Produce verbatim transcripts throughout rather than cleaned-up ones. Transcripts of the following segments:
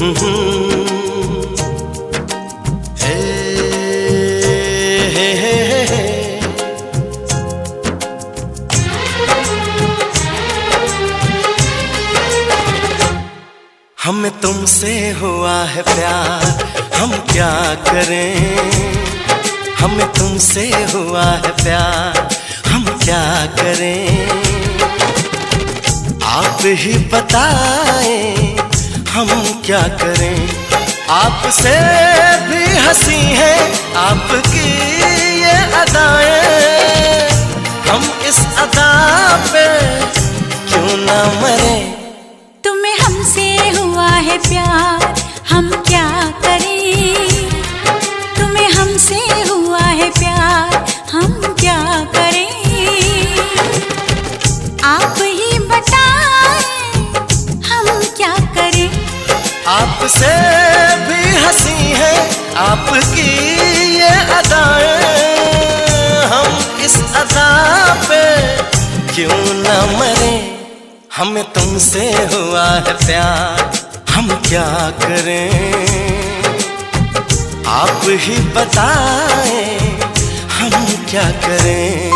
हे, हे, हे, हे, हे। हमें तुमसे हुआ है प्यार, हम क्या करें। हमें तुमसे हुआ है प्यार, हम क्या करें। आप ही बताएं हम क्या करें। आपसे भी हंसी है आपकी ये अदाएं, हम इस अदा पे क्यों ना मरे। तुम्हें हमसे हुआ है प्यार, हम क्या करें। तुम्हें हमसे हुआ है प्यार, हम क्या करें। आप ही बताएं हम क्या करें। आपसे भी हंसी है आपकी ये अदाएं, हम इस अदा पे क्यों ना मरे। हमें तुमसे हुआ है प्यार, हम क्या करें। आप ही बताएं हम क्या करें।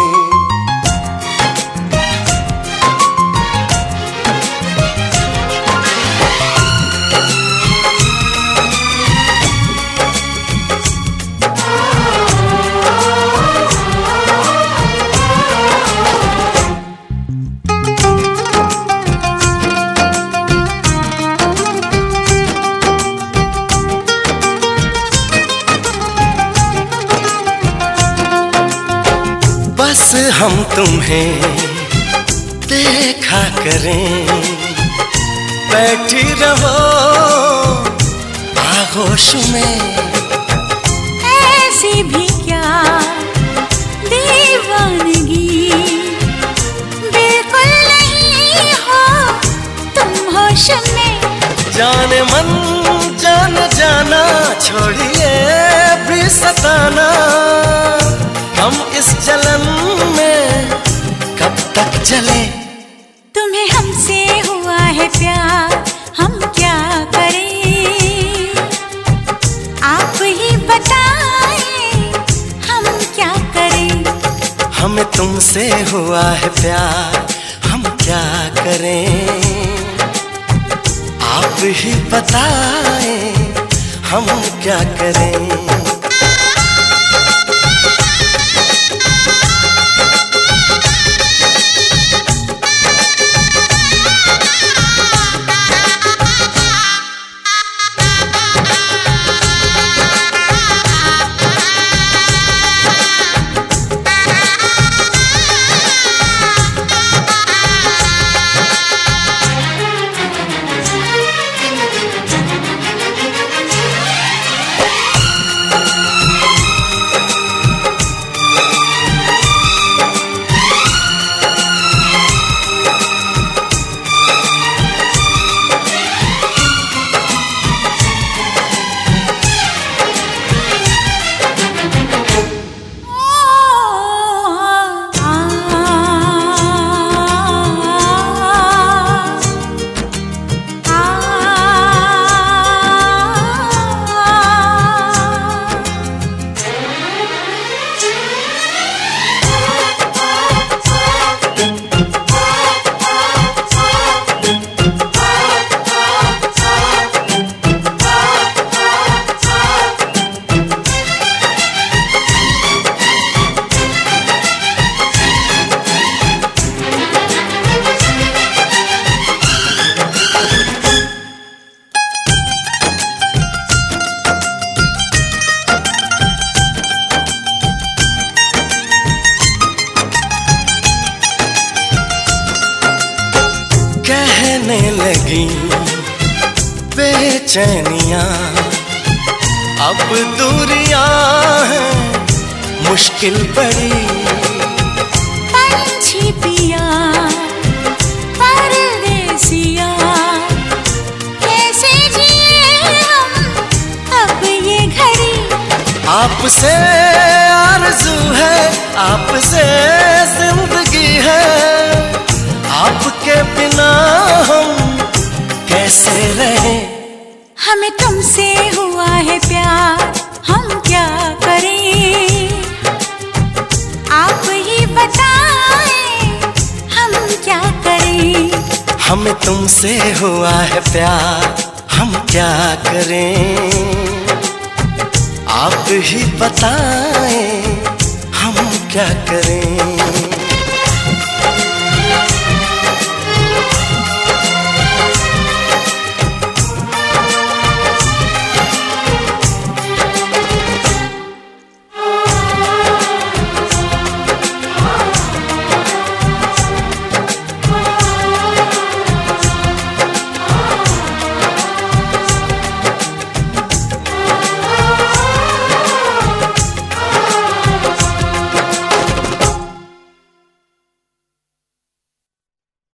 बस हम तुम्हें देखा करें, बैठी रहो आगोश में। ऐसी भी क्या दीवानगी, बिल्कुल नहीं हो तुम होश में। जाने मन जान जाना, छोड़िए भी सताना। हम इस जलन में कब तक जले। तुम्हें हमसे हुआ है प्यार, हम क्या करें। आप ही बताएं हम क्या करें। हमें तुमसे हुआ है प्यार, हम क्या करें। आप ही बताएं हम क्या करें। कहने लगी बेचैनियां, अब दूरियां हैं मुश्किल बड़ी। पंछी पिया परदेसिया, कैसे जिए हम अब ये घड़ी। आपसे आरज़ू है, आपसे जिंदगी है, आपके बिना हम कैसे रहें। हमें तुमसे हुआ है प्यार, हम क्या करें? आप ही बताएं, हम क्या करें? हमें तुमसे हुआ है प्यार, हम क्या करें? आप ही बताएं, हम क्या करें?